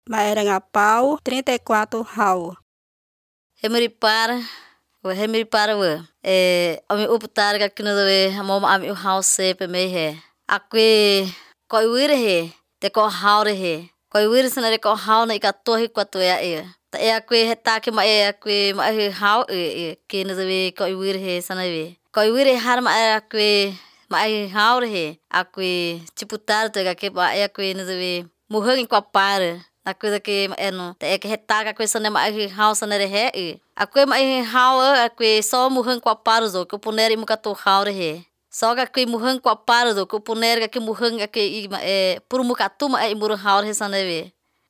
Maerangapau 34 hau. Hemiri para ami uputar ka kino doe mom ami u house pe me he. Akwe ko wire he te ko haure he. Ko wire sanare ko hau na ikatohi kwa to ya e. Ta e akwe heta ke ma e akwe ma he hau kino doe ko wire he sanave. Ko wire har ma akwe ma he haure he. Akwe ciputar to ka ke ba e akwe no doe muhang kwa para. Aku dake eno te ek heta ka kwesane ma hi house nere he aku ma hi hau aku so muhang kwa parzo ku puneri muka to haure he so ka ku muhang kwa parzo ku puneri ka muhang ka pur muka tu ma mur haure he saneve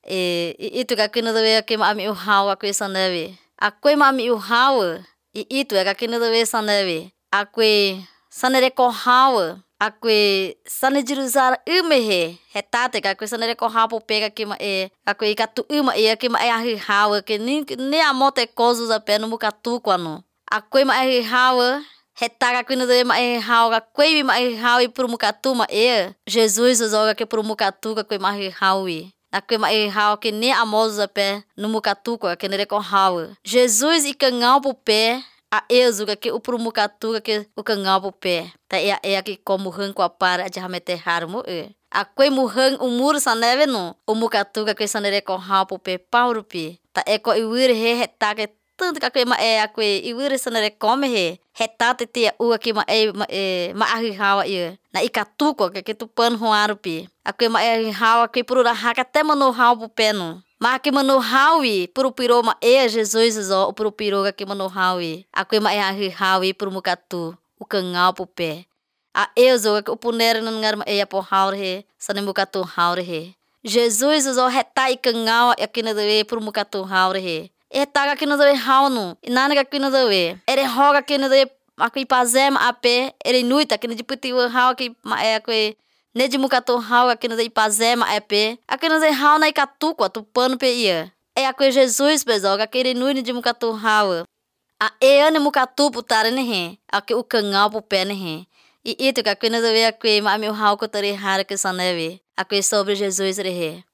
itu ka kino de ke ma mi hau aku saneve aku ma mi hau itu ka kino de saneve aku sanere ko hau aku sane jiruzar umehe hetate ka ku sanere ko hapo pega ke ma aku ikatu uma ke ma ahi hawa ke ni amote kozu za peno mukatu kwano aku ma ahi hawa heta ka ku no de ma ahi hawa ku ma ahi hawa pro mukatu ma Jesus zoga ke pro mukatu ka ku ma ahi hawi aku ma ahi hawa ke ni amozo za pe no mukatu ko ke nere ko hawa Jesus ikangau po pe a ezuga ke upru mukatu ke ukangau po pe ta ke como hang kwa para jamete harmo akwe muhang umur saneve no umukatu ka sanere ko hapo pe paurupi ta eko iwir he heta ke tanto ka ma akwe iwir sanere come he heta te u ke ma ma ahi hawa na ikatu ko ke tu pan hoarupi akwe ma hawa ke puru haka te mano hapo pe no ma ke mano hawi puru piro ma Jesus zo puru piro ke mano hawi akwe ma ahi hawi puru mukatu ukangau po pe a zo que o puner não ngar e po haure he sanemukato haure he Jesus zo heta ikangau yakina de por mukato haure he eta ga kino de haunu inana ga kino de ere hoga kino de akui pazem ape ere nuita kino de puti hau ki ma akui neji mukato hau kino de pazem ape akino de hauna ikatu ko tu pano pe ia akui Jesus bezo ga kire nuini de mukato hau a ane mukatu putare ne he ake ukangau po pene he itu ka kino de aku ma mi hau ko tari har ke saneve aku sobre Jesus rehe